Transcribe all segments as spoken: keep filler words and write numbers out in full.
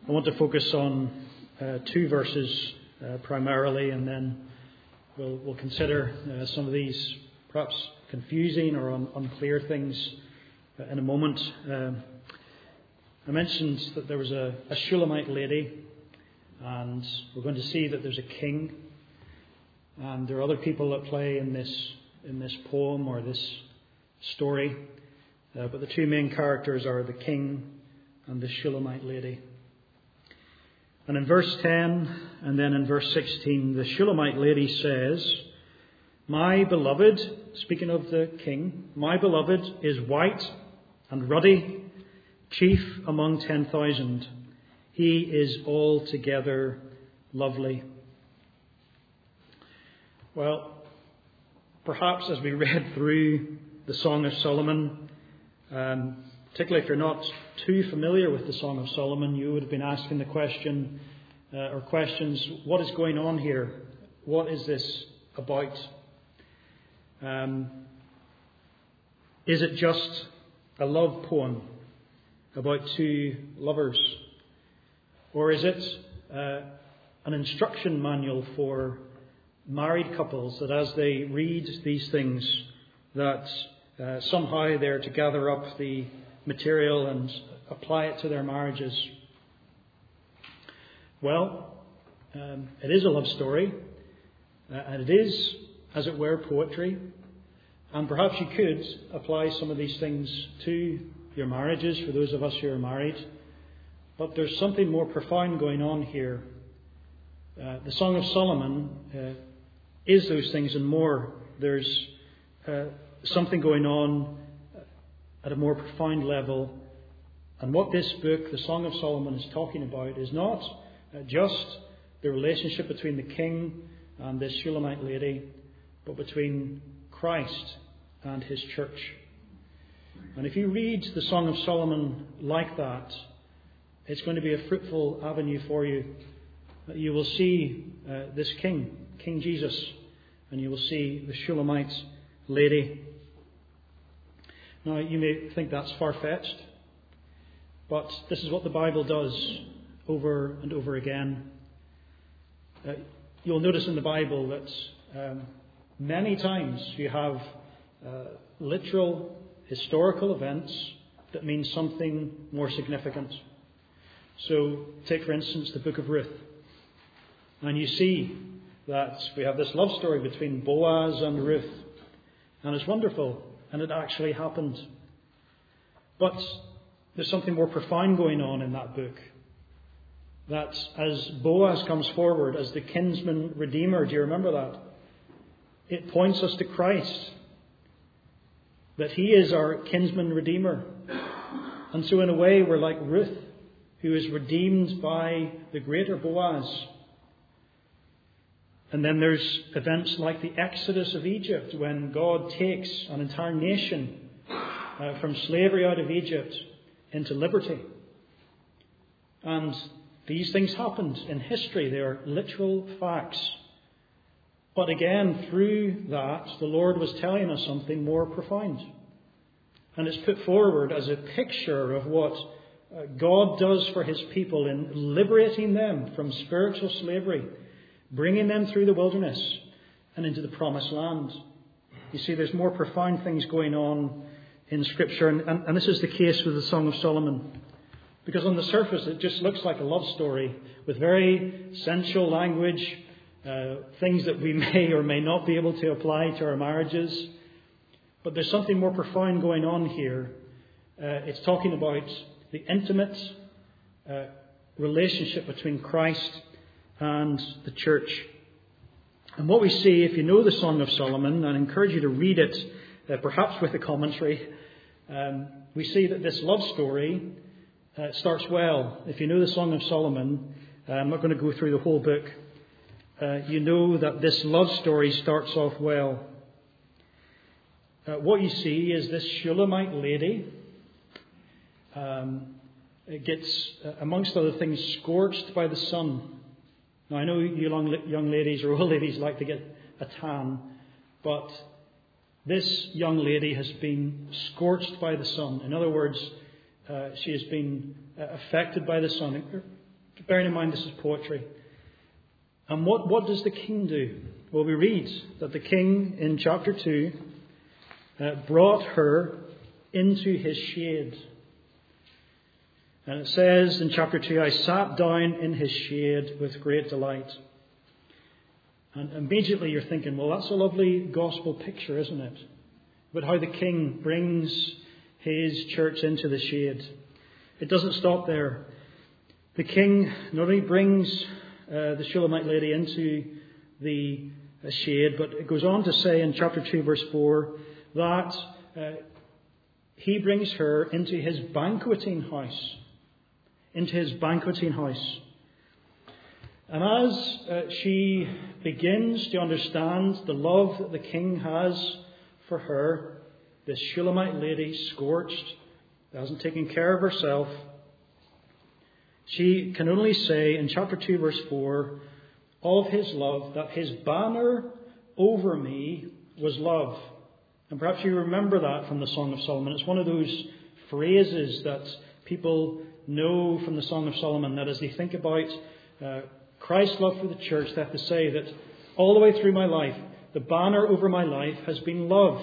I want to focus on uh, two verses uh, primarily, and then we'll, we'll consider uh, some of these perhaps confusing or un- unclear things uh, in a moment. Um, I mentioned that there was a, a Shulamite lady, and we're going to see that there's a king, and there are other people at play in this in this poem or this story, uh, but the two main characters are the king and the Shulamite lady. And in verse ten and then in verse sixteen, the Shulamite lady says, "My beloved," speaking of the king, "my beloved is white and ruddy, chief among ten thousand. He is altogether lovely." Well, perhaps as we read through the Song of Solomon, um, particularly if you're not too familiar with the Song of Solomon, you would have been asking the question uh, or questions, what is going on here? What is this about? Um, is it just a love poem about two lovers? Or is it uh, an instruction manual for married couples that as they read these things, that uh, somehow they're to gather up the material and apply it to their marriages? Well, um, it is a love story, uh, and it is, as it were, poetry. And perhaps you could apply some of these things to your marriages, for those of us who are married. But there's something more profound going on here. Uh, the Song of Solomon uh, is those things and more. There's uh, something going on at a more profound level. And what this book, the Song of Solomon, is talking about is not uh, just the relationship between the king and this Shulamite lady, but between Christ and his church. And if you read the Song of Solomon like that, it's going to be a fruitful avenue for you. You will see uh, this king, King Jesus, and you will see the Shulamite lady. Now, you may think that's far-fetched, but this is what the Bible does over and over again. Uh, you'll notice in the Bible that um, many times you have uh, literal historical events that mean something more significant. So, take for instance the book of Ruth. And you see that we have this love story between Boaz and Ruth. And it's wonderful. And it actually happened. But there's something more profound going on in that book. That as Boaz comes forward as the kinsman redeemer, do you remember that? It points us to Christ. That he is our kinsman redeemer. And so in a way we're like Ruth, who is redeemed by the greater Boaz. And then there's events like the Exodus of Egypt, when God takes an entire nation uh, from slavery out of Egypt into liberty. And these things happened in history. They are literal facts. But again, through that, the Lord was telling us something more profound. And it's put forward as a picture of what God does for his people in liberating them from spiritual slavery, bringing them through the wilderness and into the promised land. You see, there's more profound things going on in Scripture, and, and, and this is the case with the Song of Solomon. Because on the surface it just looks like a love story with very sensual language, uh, things that we may or may not be able to apply to our marriages. But there's something more profound going on here. Uh, it's talking about the intimate uh, relationship between Christ and the church. And what we see, if you know the Song of Solomon, and I encourage you to read it, uh, perhaps with a commentary, um, we see that this love story uh, starts well. If you know the Song of Solomon, uh, I'm not going to go through the whole book, uh, you know that this love story starts off well. Uh, what you see is this Shulamite lady um, gets, uh, amongst other things, scorched by the sun. Now, I know you young ladies or old ladies like to get a tan, but this young lady has been scorched by the sun. In other words, uh, she has been uh, affected by the sun. bearing in mind this is poetry. And what, what does the king do? Well, we read that the king in chapter two uh, brought her into his shade. And it says in chapter two, I sat down in his shade with great delight. And immediately you're thinking, well, that's a lovely gospel picture, isn't it? But how the king brings his church into the shade. It doesn't stop there. The king not only brings uh, the Shulamite lady into the uh, shade, but it goes on to say in chapter two, verse four, that uh, he brings her into his banqueting house. Into his banqueting house. And as uh, she begins to understand the love that the king has for her, this Shulamite lady, scorched, hasn't taken care of herself, she can only say in chapter two, verse four, of his love, that his banner over me was love. And perhaps you remember that from the Song of Solomon. It's one of those phrases that people know from the Song of Solomon, that as they think about uh, Christ's love for the church, they have to say that all the way through my life, the banner over my life has been love.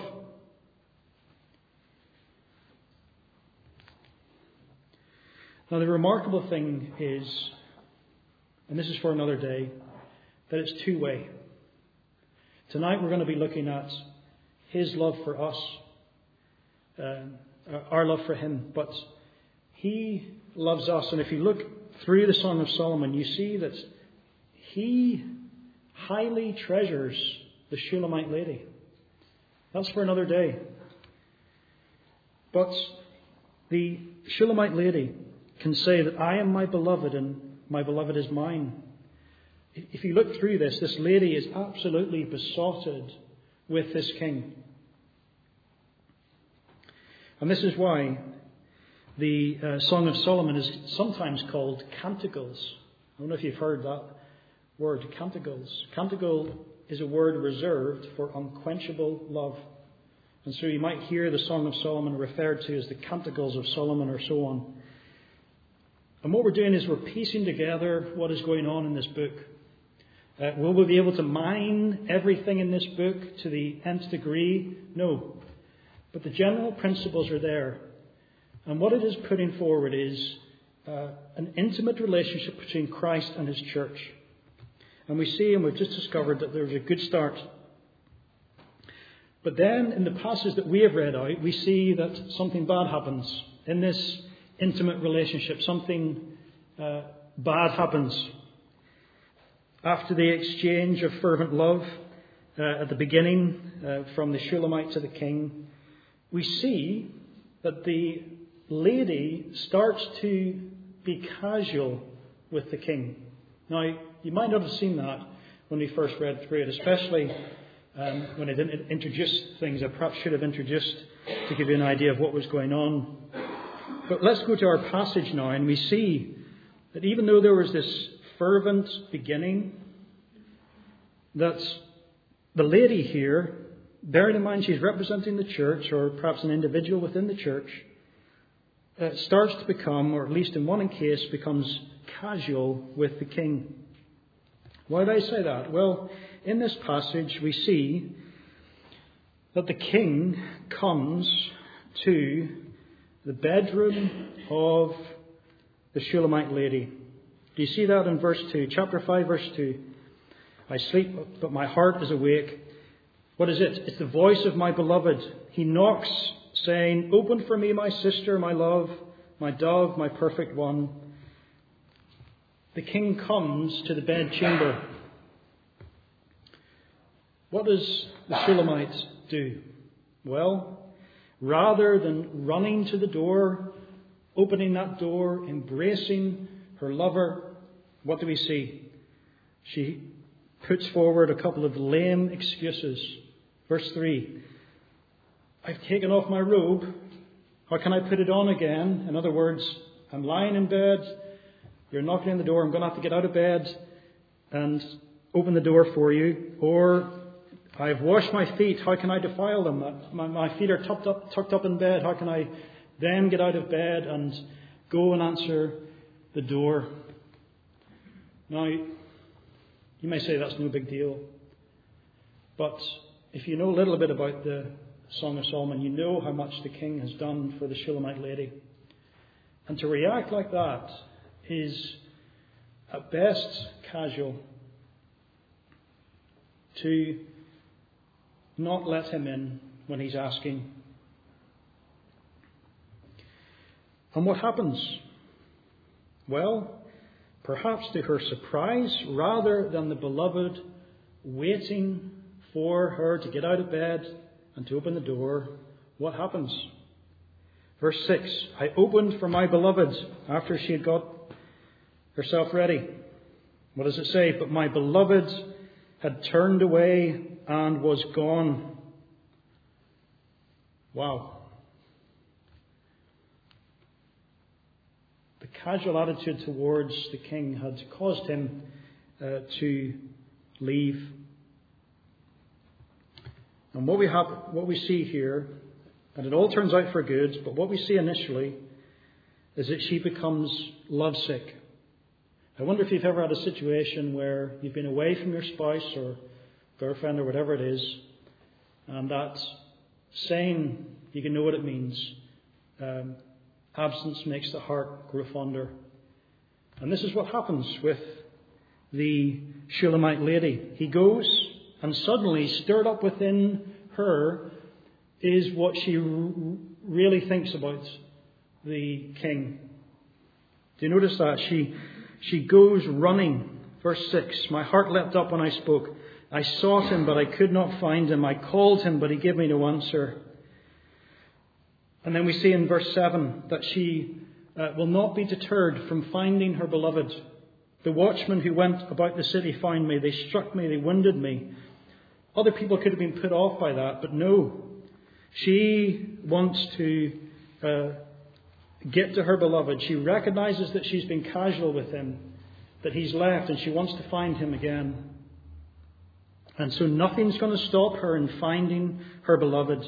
Now, the remarkable thing is, and this is for another day, that it's two-way. Tonight we're going to be looking at his love for us, uh, our love for him, but he loves us. And if you look through the Song of Solomon, you see that he highly treasures the Shulamite lady. That's for another day. But the Shulamite lady can say that I am my beloved and my beloved is mine. If you look through this, this lady is absolutely besotted with this king. And this is why the uh, Song of Solomon is sometimes called canticles. I don't know if you've heard that word, canticles. Canticle is a word reserved for unquenchable love. And so you might hear the Song of Solomon referred to as the Canticles of Solomon or so on. And what we're doing is we're piecing together what is going on in this book. Uh, will we be able to mine everything in this book to the nth degree? No. But the general principles are there. And what it is putting forward is uh, an intimate relationship between Christ and his church. And we see, and we've just discovered, that there's a good start. But then in the passage that we have read out, we see that something bad happens in this intimate relationship. Something uh, bad happens. After the exchange of fervent love uh, at the beginning uh, from the Shulamite to the king, we see that the lady starts to be casual with the king. Now, you might not have seen that when we first read through it, especially um, when I didn't introduce things I perhaps should have introduced to give you an idea of what was going on. But let's go to our passage now, and we see that even though there was this fervent beginning, that the lady here, bearing in mind she's representing the church, or perhaps an individual within the church, uh, starts to become, or at least in one case, becomes casual with the king. Why do I say that? Well, in this passage we see that the king comes to the bedroom of the Shulamite lady. Do you see that in verse two? Chapter five, verse two. I sleep, but my heart is awake. What is it? It's the voice of my beloved. He knocks, saying, open for me, my sister, my love, my dove, my perfect one. The king comes to the bedchamber. What does the Shulamite do? Well, rather than running to the door, opening that door, embracing her lover, what do we see? She puts forward a couple of lame excuses. Verse three. I've taken off my robe. How can I put it on again? In other words, I'm lying in bed. You're knocking on the door. I'm going to have to get out of bed and open the door for you. Or I've washed my feet. How can I defile them? My, my feet are tucked up, tucked up in bed. How can I then get out of bed and go and answer the door? Now, you may say that's no big deal. But if you know a little bit about the Song of Solomon, you know how much the king has done for the Shulamite lady. And to react like that is at best casual. To not let him in when he's asking. And what happens? Well, perhaps to her surprise, rather than the beloved waiting for her to get out of bed and to open the door, what happens? Verse six, I opened for my beloved after she had got herself ready. What does it say? But my beloved had turned away and was gone. Wow. The casual attitude towards the king had caused him uh, to leave. And what we have, what we see here, and it all turns out for good, but what we see initially is that she becomes lovesick. I wonder if you've ever had a situation where you've been away from your spouse or girlfriend or whatever it is, and that saying, you can know what it means, um, absence makes the heart grow fonder. And this is what happens with the Shulamite lady. He goes, and suddenly, stirred up within her, is what she r- really thinks about the king. Do you notice that? She she goes running. Verse six, my heart leapt up when I spoke. I sought him, but I could not find him. I called him, but he gave me no answer. And then we see in verse seven that she uh, will not be deterred from finding her beloved. The watchmen who went about the city found me. They struck me. They wounded me. Other people could have been put off by that, but no. She wants to uh, get to her beloved. She recognizes that she's been casual with him, that he's left, and she wants to find him again. And so nothing's going to stop her in finding her beloved.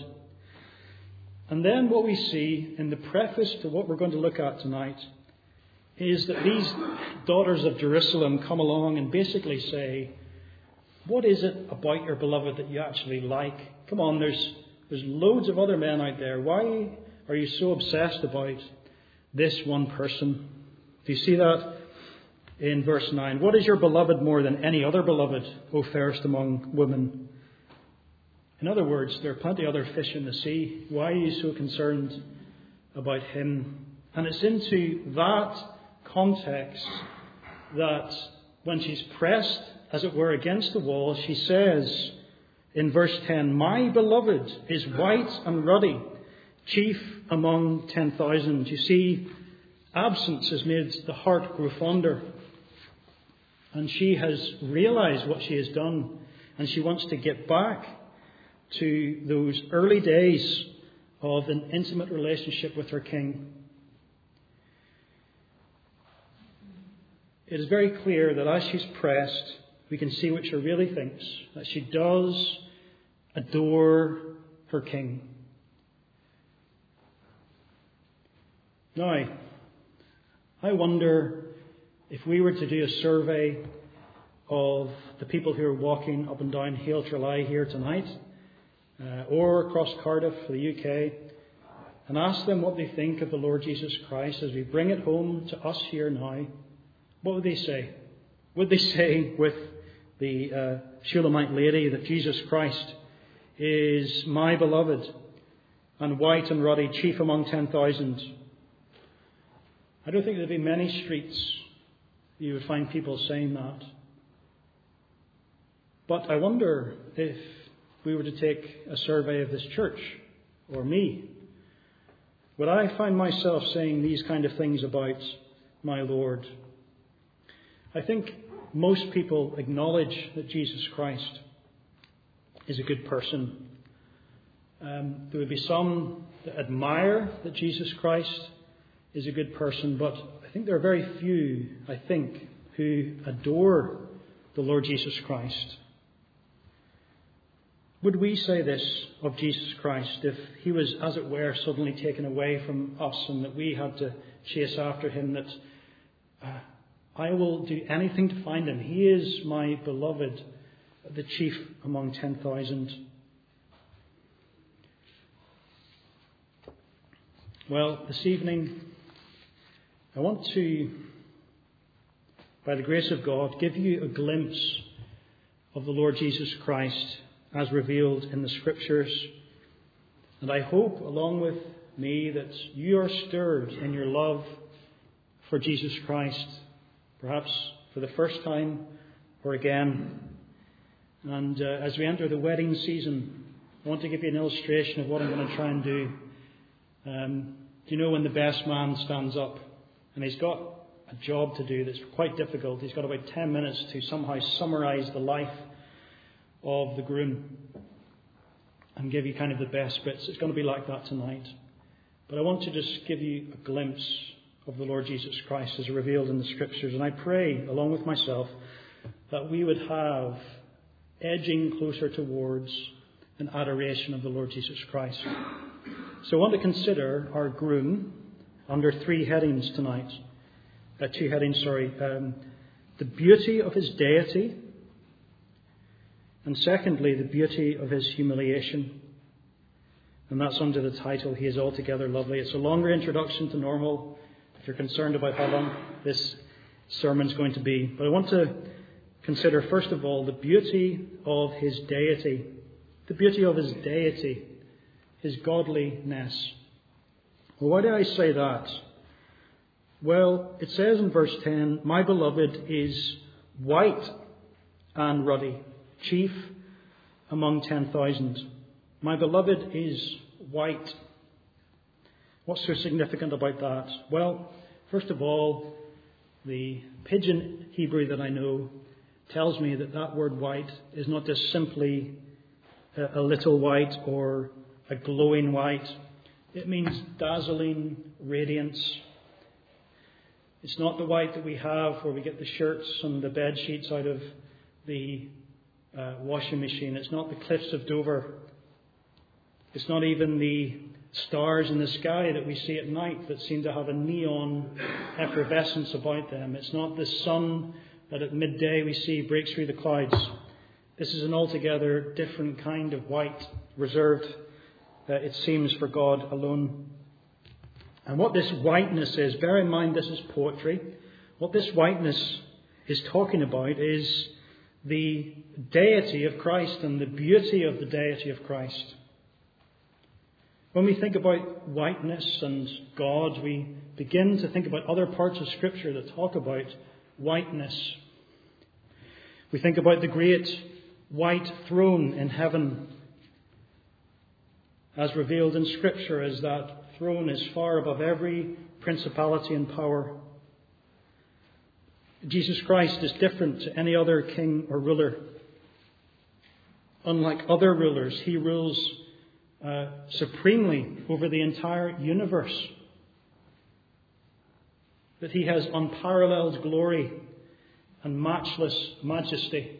And then what we see in the preface to what we're going to look at tonight is that these daughters of Jerusalem come along and basically say, what is it about your beloved that you actually like? Come on, there's there's loads of other men out there. Why are you so obsessed about this one person? Do you see that in verse nine? What is your beloved more than any other beloved, O fairest among women? In other words, there are plenty of other fish in the sea. Why are you so concerned about him? And it's into that context that when she's pressed, as it were, against the wall, she says in verse ten, my beloved is white and ruddy, chief among ten thousand. You see, absence has made the heart grow fonder. And she has realized what she has done. And she wants to get back to those early days of an intimate relationship with her king. It is very clear that as she's pressed, we can see what she really thinks, that she does adore her king. Now, I wonder if we were to do a survey of the people who are walking up and down Hail Tralee here tonight, uh, or across Cardiff, the U K, and ask them what they think of the Lord Jesus Christ as we bring it home to us here now, what would they say? Would they say with the uh, Shulamite lady that Jesus Christ is my beloved and white and ruddy, chief among ten thousand? I don't think there'd be many streets you would find people saying that. But I wonder if we were to take a survey of this church, or me, would I find myself saying these kind of things about my Lord? I think most people acknowledge that Jesus Christ is a good person. Um, there would be some that admire that Jesus Christ is a good person, but I think there are very few, I think, who adore the Lord Jesus Christ. Would we say this of Jesus Christ if he was, as it were, suddenly taken away from us and that we had to chase after him, that uh, I will do anything to find him. He is my beloved, the chief among ten thousand. Well, this evening, I want to, by the grace of God, give you a glimpse of the Lord Jesus Christ as revealed in the Scriptures. And I hope, along with me, that you are stirred in your love for Jesus Christ, perhaps for the first time or again. And uh, as we enter the wedding season, I want to give you an illustration of what I'm going to try and do. Um, do you know when the best man stands up and he's got a job to do that's quite difficult? He's got about ten minutes to somehow summarize the life of the groom and give you kind of the best bits. It's going to be like that tonight. But I want to just give you a glimpse of the Lord Jesus Christ as revealed in the Scriptures. And I pray, along with myself, that we would have edging closer towards an adoration of the Lord Jesus Christ. So I want to consider our groom under three headings tonight. Uh, two headings, sorry. Um, the beauty of his deity. And secondly, the beauty of his humiliation. And that's under the title, He is Altogether Lovely. It's a longer introduction to normal, if you're concerned about how long this sermon's going to be. But I want to consider, first of all, the beauty of his deity. The beauty of his deity. His godliness. Well, why do I say that? Well, it says in verse ten, my beloved is white and ruddy, chief among ten thousand. My beloved is white. What's so significant about that? Well, first of all, the pidgin Hebrew that I know tells me that that word white is not just simply a, a little white or a glowing white. It means dazzling radiance. It's not the white that we have where we get the shirts and the bed sheets out of the uh, washing machine. It's not the cliffs of Dover. It's not even the stars in the sky that we see at night that seem to have a neon effervescence about them. It's not the sun that at midday we see break through the clouds. This is an altogether different kind of white, reserved, uh, it seems, for God alone. And what this whiteness is, bear in mind this is poetry. What this whiteness is talking about is the deity of Christ and the beauty of the deity of Christ. When we think about whiteness and God, we begin to think about other parts of Scripture that talk about whiteness. We think about the great white throne in heaven, as revealed in Scripture, as that throne is far above every principality and power. Jesus Christ is different to any other king or ruler. Unlike other rulers, he rules uh, supremely over the entire universe. That he has unparalleled glory and matchless majesty.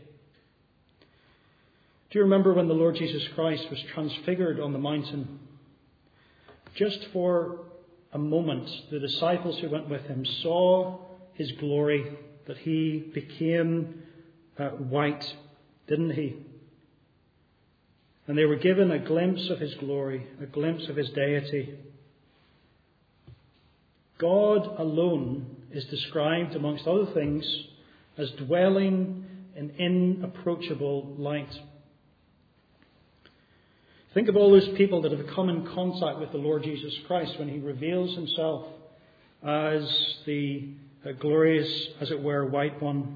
Do you remember when the Lord Jesus Christ was transfigured on the mountain? Just for a moment, the disciples who went with him saw his glory, that he became uh, white, didn't he? And they were given a glimpse of his glory, a glimpse of his deity. God alone is described, amongst other things, as dwelling in inapproachable light. Think of all those people that have come in contact with the Lord Jesus Christ when he reveals himself as the uh, glorious, as it were, white one.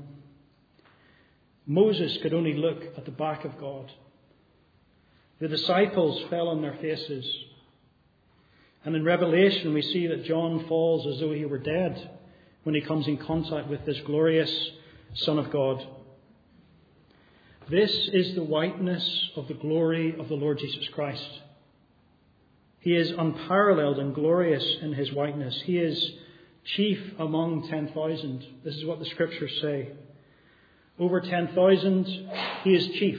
Moses could only look at the back of God. The disciples fell on their faces. And in Revelation we see that John falls as though he were dead when he comes in contact with this glorious Son of God. This is the whiteness of the glory of the Lord Jesus Christ. He is unparalleled and glorious in his whiteness. He is chief among ten thousand. This is what the Scriptures say. Over ten thousand, he is chief.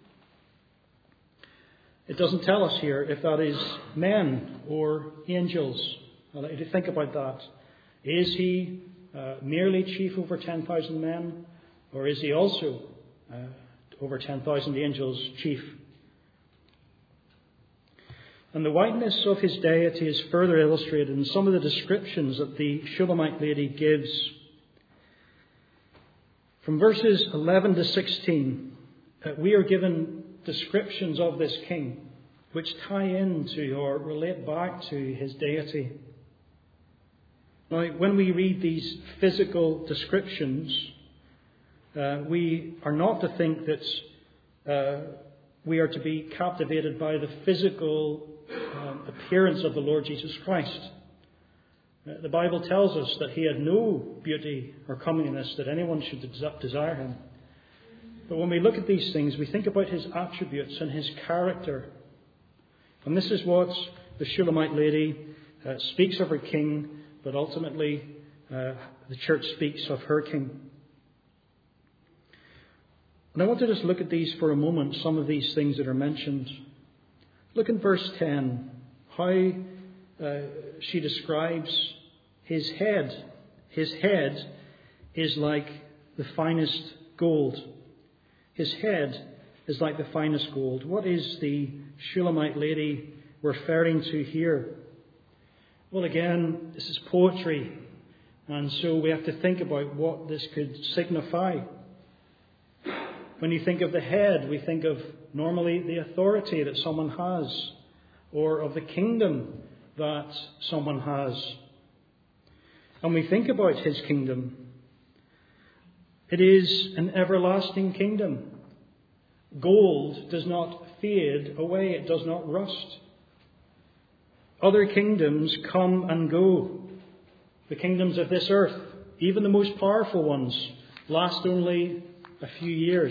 It doesn't tell us here if that is men or angels. I'll let you think about that. Is he uh, merely chief over ten thousand men, or is he also uh, over ten thousand angels chief? And the wideness of his deity is further illustrated in some of the descriptions that the Shulamite lady gives. From verses eleven to sixteen, uh, we are given descriptions of this king which tie into or relate back to his deity. Now, when we read these physical descriptions, uh, we are not to think that uh, we are to be captivated by the physical um, appearance of the Lord Jesus Christ. Uh, the Bible tells us that he had no beauty or comeliness that anyone should desire him. But when we look at these things, we think about his attributes and his character. And this is what the Shulamite lady uh, speaks of her king, but ultimately uh, the church speaks of her king. And I want to just look at these for a moment, some of these things that are mentioned. Look in verse ten, how uh, she describes his head. His head is like the finest gold. His head is like the finest gold. What is the Shulamite lady referring to here? Well, again, this is poetry, and so we have to think about what this could signify. When you think of the head, we think of normally the authority that someone has, or of the kingdom that someone has. And we think about his kingdom. It is an everlasting kingdom. Gold does not fade away. It does not rust. Other kingdoms come and go. The kingdoms of this earth, even the most powerful ones, last only a few years.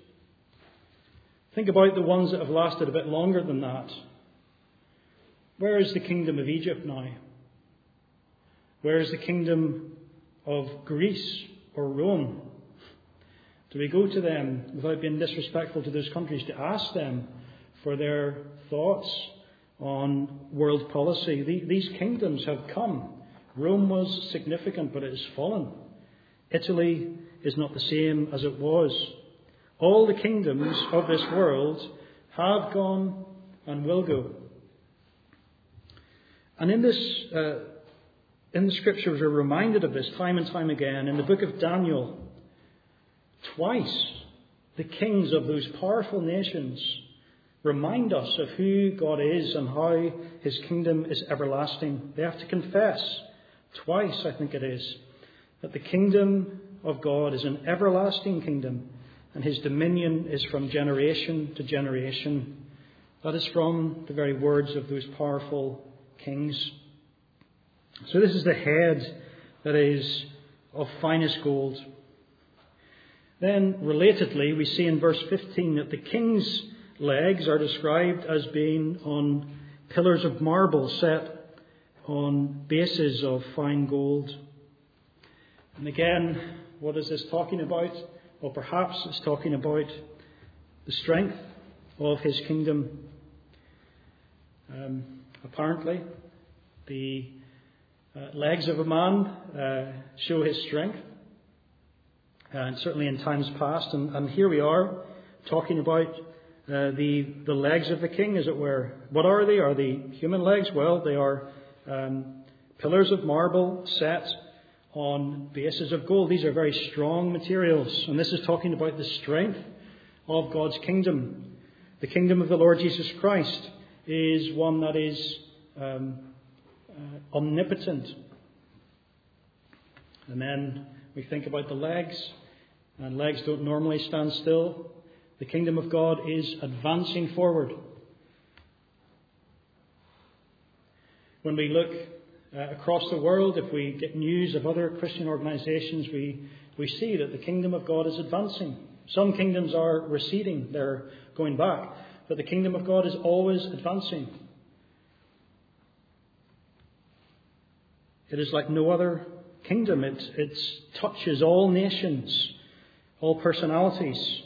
Think about the ones that have lasted a bit longer than that. Where is the kingdom of Egypt now? Where is the kingdom of Greece or Rome? Do we go to them, without being disrespectful to those countries, to ask them for their thoughts on world policy? These kingdoms have come. Rome was significant, but it has fallen. Italy is not the same as it was. All the kingdoms of this world have gone and will go. And in this, uh, in the scriptures, we're reminded of this time and time again. In the book of Daniel, twice the kings of those powerful nations remind us of who God is and how his kingdom is everlasting. They have to confess, twice I think it is, that the kingdom of God is an everlasting kingdom, and his dominion is from generation to generation. That is from the very words of those powerful kings. So this is the head that is of finest gold. Then, relatedly, we see in verse fifteen that the king's legs are described as being on pillars of marble set on bases of fine gold. And again, what is this talking about? Well, perhaps it's talking about the strength of his kingdom. Um, apparently, the uh, legs of a man uh, show his strength. And certainly in times past. And, and here we are talking about uh, the, the legs of the king, as it were. What are they? Are they human legs? Well, they are um, pillars of marble set on bases of gold. These are very strong materials. And this is talking about the strength of God's kingdom. The kingdom of the Lord Jesus Christ is one that is um, uh, omnipotent. And then we think about the legs, and legs don't normally stand still. The kingdom of God is advancing forward. When we look uh, across the world, if we get news of other Christian organizations, we, we see that the kingdom of God is advancing. Some kingdoms are receding, they're going back, but the kingdom of God is always advancing. It is like no other kingdom. It, it touches all nations, all personalities.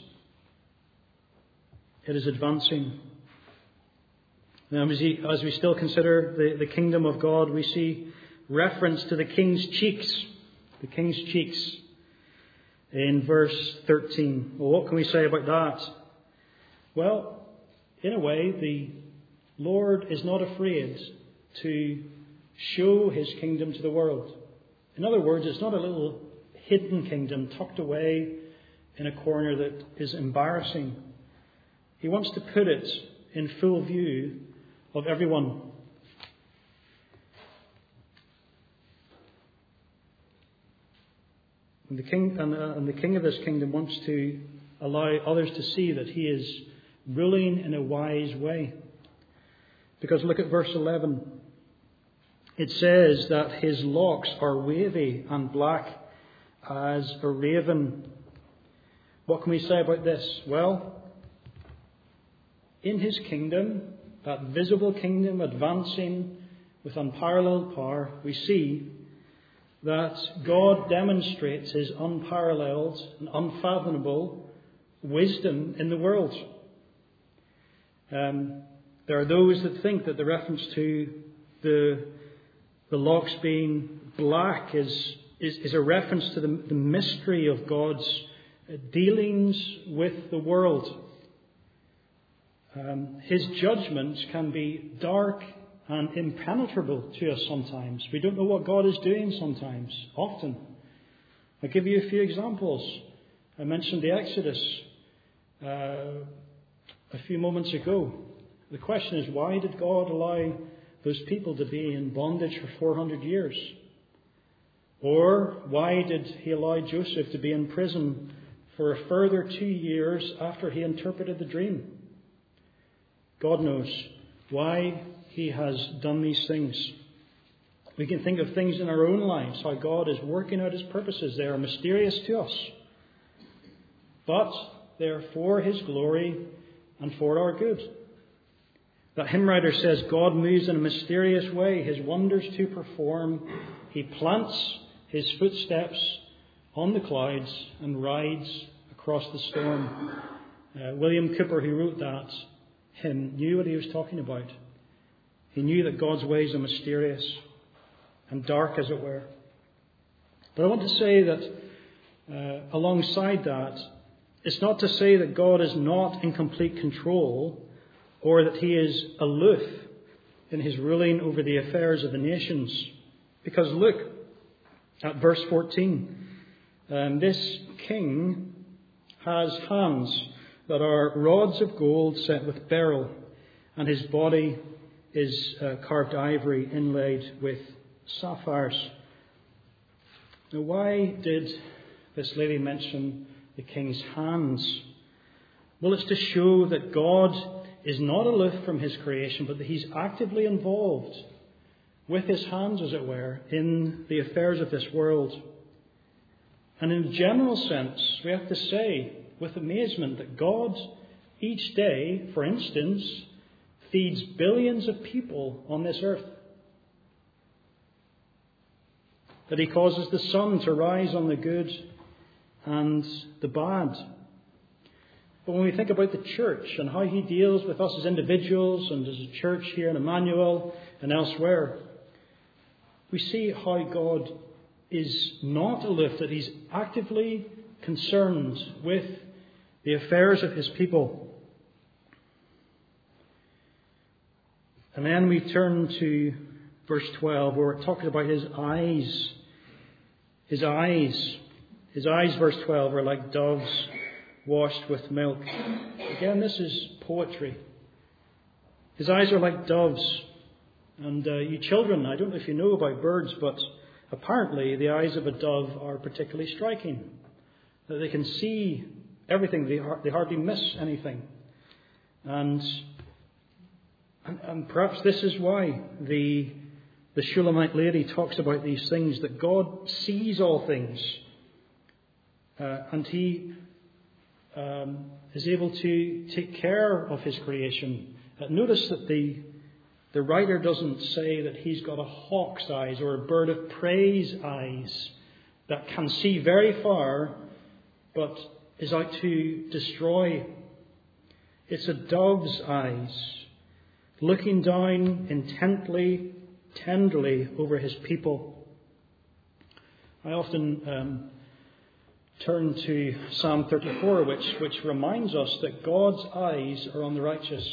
It is advancing. Now, as we, as we still consider the, the kingdom of God, we see reference to the king's cheeks. the king's cheeks in verse thirteen. Well, what can we say about that? Well, in a way, the Lord is not afraid to show his kingdom to the world. In other words, it's not a little hidden kingdom tucked away in a corner that is embarrassing. He wants to put it in full view of everyone. And the king and, uh, and the king of this kingdom wants to allow others to see that he is ruling in a wise way. Because look at verse eleven. It says that his locks are wavy and black as a raven. What can we say about this? Well, in his kingdom, that visible kingdom advancing with unparalleled power, we see that God demonstrates his unparalleled and unfathomable wisdom in the world. Um, there are those that think that the reference to the the locks being black is, is, is a reference to the, the mystery of God's dealings with the world. Um, his judgments can be dark and impenetrable to us sometimes. We don't know what God is doing sometimes, often. I'll give you a few examples. I mentioned the Exodus uh, a few moments ago. The question is, why did God allow those people to be in bondage for four hundred years? Or why did he allow Joseph to be in prison for a further two years after he interpreted the dream? God knows why he has done these things. We can think of things in our own lives, how God is working out his purposes. They are mysterious to us, but they are for his glory and for our good. That hymn writer says, God moves in a mysterious way, his wonders to perform. He plants his footsteps on the clouds and rides across the storm. Uh, William Cooper, who wrote that hymn, knew what he was talking about. He knew that God's ways are mysterious and dark, as it were. But I want to say that uh, alongside that, it's not to say that God is not in complete control, or that he is aloof in his ruling over the affairs of the nations. Because look at verse fourteen. Um, this king has hands that are rods of gold set with beryl, and his body is uh, carved ivory inlaid with sapphires. Now, why did this lady mention the king's hands? Well, it's to show that God is not aloof from his creation, but that he's actively involved with his hands, as it were, in the affairs of this world. And in a general sense, we have to say with amazement that God each day, for instance, feeds billions of people on this earth. That he causes the sun to rise on the good and the bad. But when we think about the church and how he deals with us as individuals and as a church here in Emmanuel and elsewhere, we see how God is not aloof, that he's actively concerned with the affairs of his people. And then we turn to verse twelve, where it talks about his eyes. His eyes. His eyes, verse twelve, are like doves washed with milk. Again, this is poetry. His eyes are like doves. And uh, you children, I don't know if you know about birds, but apparently the eyes of a dove are particularly striking. That they can see everything, they, they hardly miss anything. And, and and perhaps this is why the the Shulamite lady talks about these things, that God sees all things. Uh, and he um, is able to take care of his creation. Uh, notice that the the writer doesn't say that he's got a hawk's eyes or a bird of prey's eyes that can see very far, but is out to destroy. It's a dove's eyes, looking down intently, tenderly over his people. I often um, turn to Psalm thirty-four, which, which reminds us that God's eyes are on the righteous.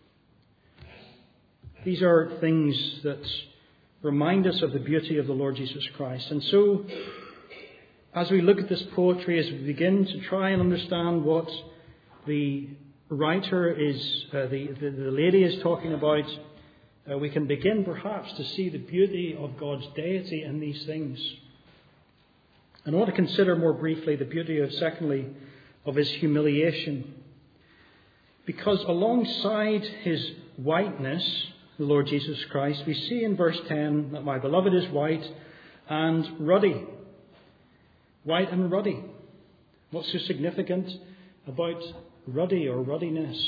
These are things that remind us of the beauty of the Lord Jesus Christ. And so, as we look at this poetry, as we begin to try and understand what the writer is, uh, the, the, the lady is talking about, uh, we can begin perhaps to see the beauty of God's deity in these things. And I want to consider more briefly the beauty of, secondly, of his humiliation. Because alongside his whiteness, the Lord Jesus Christ, we see in verse ten that my beloved is white and ruddy. White and ruddy. What's so significant about ruddy or ruddiness?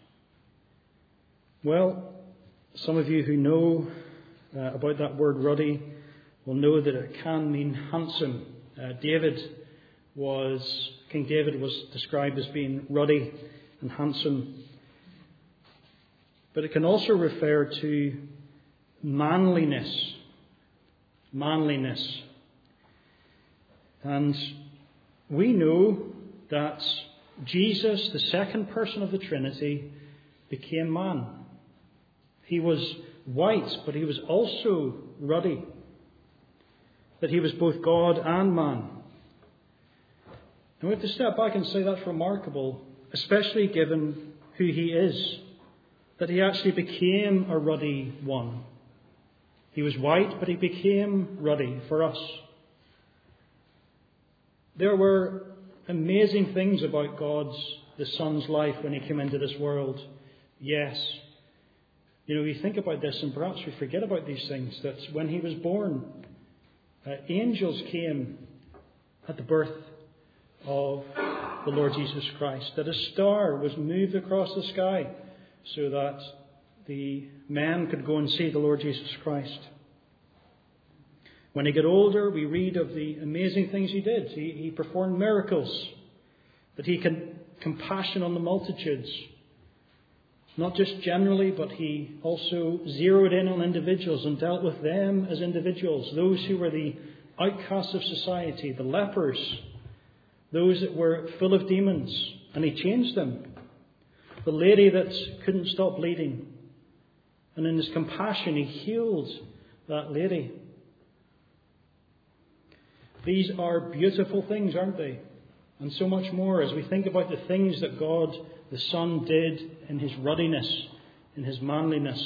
Well, some of you who know uh, about that word ruddy will know that it can mean handsome. Uh, David was, King David was described as being ruddy and handsome. But it can also refer to manliness. Manliness. And we know that Jesus, the second person of the Trinity, became man. He was white, but he was also ruddy. That he was both God and man. And we have to step back and say that's remarkable, especially given who he is. That he actually became a ruddy one. He was white, but he became ruddy for us. There were amazing things about God's, the Son's life when he came into this world. Yes. You know, we think about this and perhaps we forget about these things. That when he was born, uh, angels came at the birth of the Lord Jesus Christ. That a star was moved across the sky so that the men could go and see the Lord Jesus Christ. When he got older, we read of the amazing things he did. He, he performed miracles, that he had compassion on the multitudes. Not just generally, but he also zeroed in on individuals and dealt with them as individuals. Those who were the outcasts of society, the lepers, those that were full of demons, and he changed them. The lady that couldn't stop bleeding, and in his compassion he healed that lady. These are beautiful things, aren't they? And so much more as we think about the things that God, the Son, did in his ruddiness, in his manliness.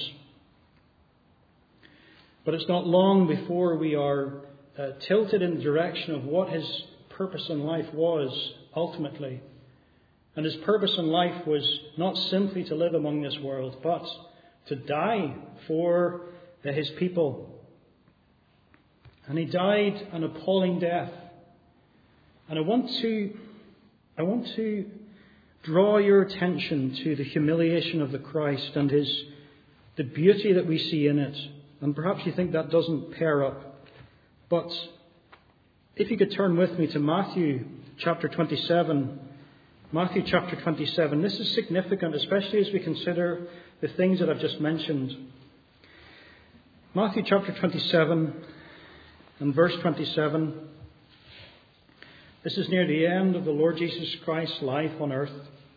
But it's not long before we are uh, tilted in the direction of what his purpose in life was ultimately. And his purpose in life was not simply to live among this world, but to die for uh, his people. And he died an appalling death. And I want to, I want to draw your attention to the humiliation of the Christ and his, the beauty that we see in it. And perhaps you think that doesn't pair up. But if you could turn with me to Matthew chapter twenty-seven. Matthew chapter twenty-seven. This is significant, especially as we consider the things that I've just mentioned. Matthew chapter twenty-seven. And verse twenty-seven, this is near the end of the Lord Jesus Christ's life on earth.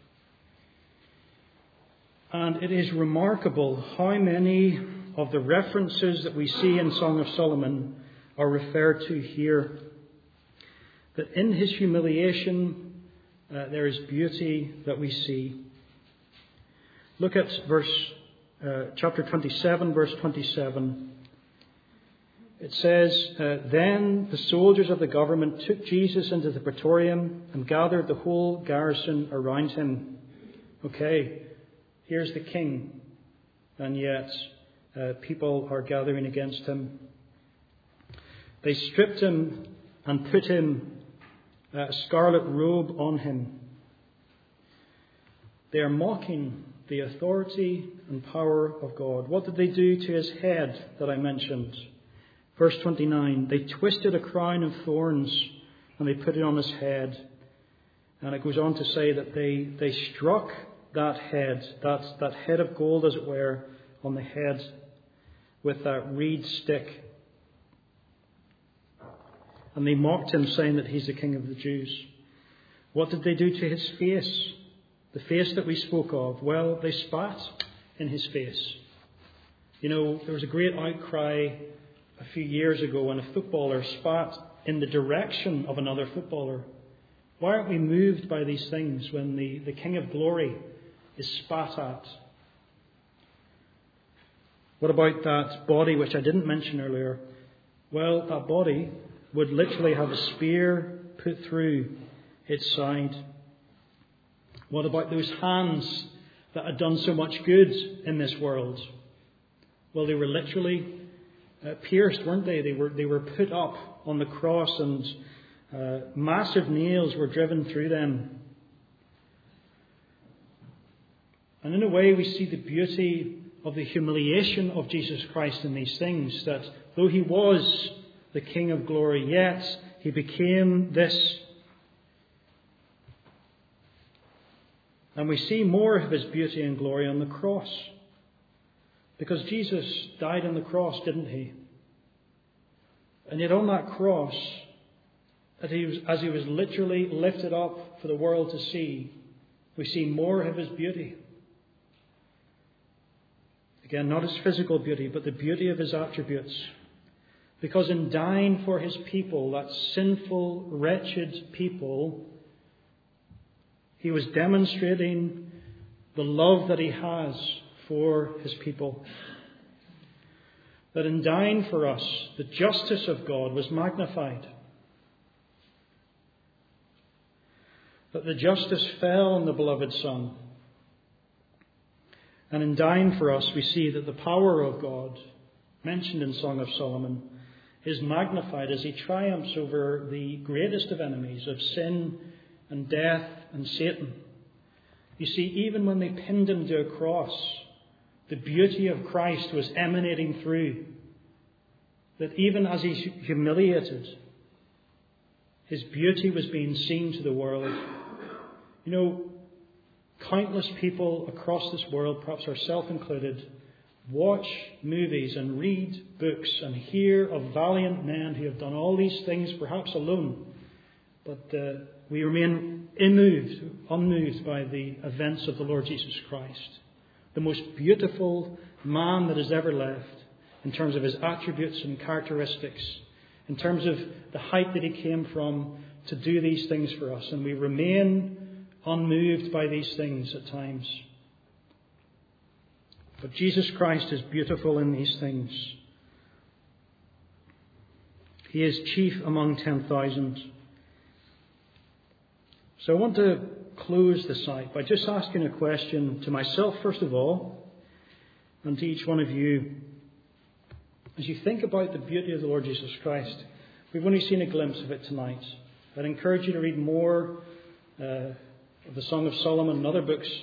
And it is remarkable how many of the references that we see in Song of Solomon are referred to here. That in his humiliation, uh, there is beauty that we see. Look at verse uh, chapter twenty-seven, verse twenty-seven. It says, uh, Then the soldiers of the government took Jesus into the praetorium and gathered the whole garrison around him. Okay, here's the king, and yet uh, people are gathering against him. They stripped him and put him uh, a scarlet robe on him. They are mocking the authority and power of God. What did they do to his head that I mentioned? Verse twenty-nine, they twisted a crown of thorns and they put it on his head. And it goes on to say that they, they struck that head, that, that head of gold as it were, on the head with that reed stick. and they mocked him, saying that he's the King of the Jews. What did they do to his face? The face that we spoke of? Well, they spat in his face. You know, there was a great outcry a few years ago when a footballer spat in the direction of another footballer. Why aren't we moved by these things when the, the King of Glory is spat at? What about that body which I didn't mention earlier? Well, that body would literally have a spear put through its side. What about those hands that had done so much good in this world? Well, they were literally uh, pierced, weren't they? They were they were put up on the cross, and uh, massive nails were driven through them. And in a way, we see the beauty of the humiliation of Jesus Christ in these things, that though he was the King of Glory, yet he became this. And we see more of his beauty and glory on the cross. Because Jesus died on the cross, didn't he? And yet on that cross, as he was, as he was literally lifted up for the world to see, we see more of his beauty. Again, not his physical beauty, but the beauty of his attributes. Because in dying for his people, that sinful, wretched people, he was demonstrating the love that he has for his people. That in dying for us, the justice of God was magnified. That the justice fell on the beloved Son. And in dying for us, we see that the power of God, mentioned in Song of Solomon, is magnified as he triumphs over the greatest of enemies of sin and death and Satan. You see, even when they pinned him to a cross, the beauty of Christ was emanating through. That even as he's humiliated, his beauty was being seen to the world. You know, countless people across this world, perhaps ourselves included, watch movies and read books and hear of valiant men who have done all these things, perhaps alone. But uh, we remain immoved, unmoved by the events of the Lord Jesus Christ. The most beautiful man that has ever lived, in terms of his attributes and characteristics, in terms of the height that he came from to do these things for us. And we remain unmoved by these things at times. But Jesus Christ is beautiful in these things. He is chief among ten thousand. So I want to close this out by just asking a question to myself, first of all, and to each one of you. As you think about the beauty of the Lord Jesus Christ, we've only seen a glimpse of it tonight. I'd encourage you to read more uh, of the Song of Solomon and other books.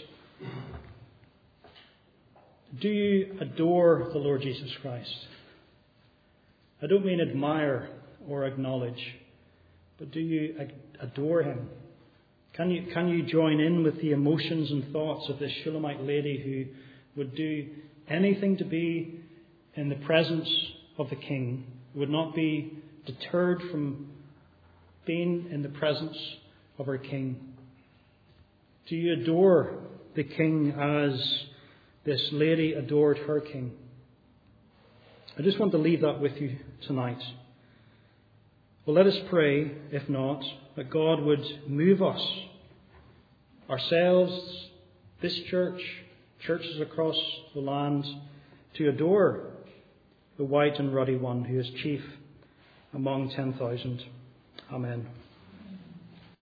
Do you adore the Lord Jesus Christ? I don't mean admire or acknowledge, but do you adore him? Can you, can you join in with the emotions and thoughts of this Shulamite lady who would do anything to be in the presence of the king, would not be deterred from being in the presence of her king? Do you adore the king as this lady adored her king? I just want to leave that with you tonight. Well, let us pray, if not, that God would move us, ourselves, this church, churches across the land, to adore the white and ruddy one who is chief among ten thousand. Amen.